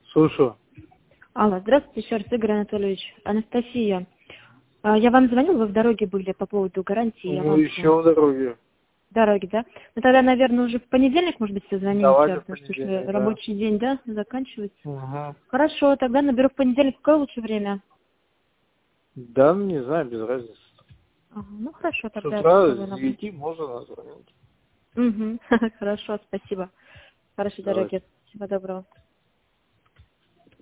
Слушаю. Алло, здравствуйте еще раз, Игорь Анатольевич. Анастасия. Я вам звонила, вы в дороге были по поводу гарантии. Ну, еще в дороге. Дороги, да? Ну, тогда, наверное, уже в понедельник, может быть, созвонимся, Давайте в потому что уже понедельник, да. рабочий день, да, заканчивается. Угу. Хорошо, тогда наберу в понедельник. Какое лучшее время? Да, ну, не знаю, без разницы. Ага, ну, хорошо, С тогда я утра попробую с набрать. 9 можно назвонить. Угу. Хорошо, спасибо. Хорошей Давайте. дороги. Всего доброго.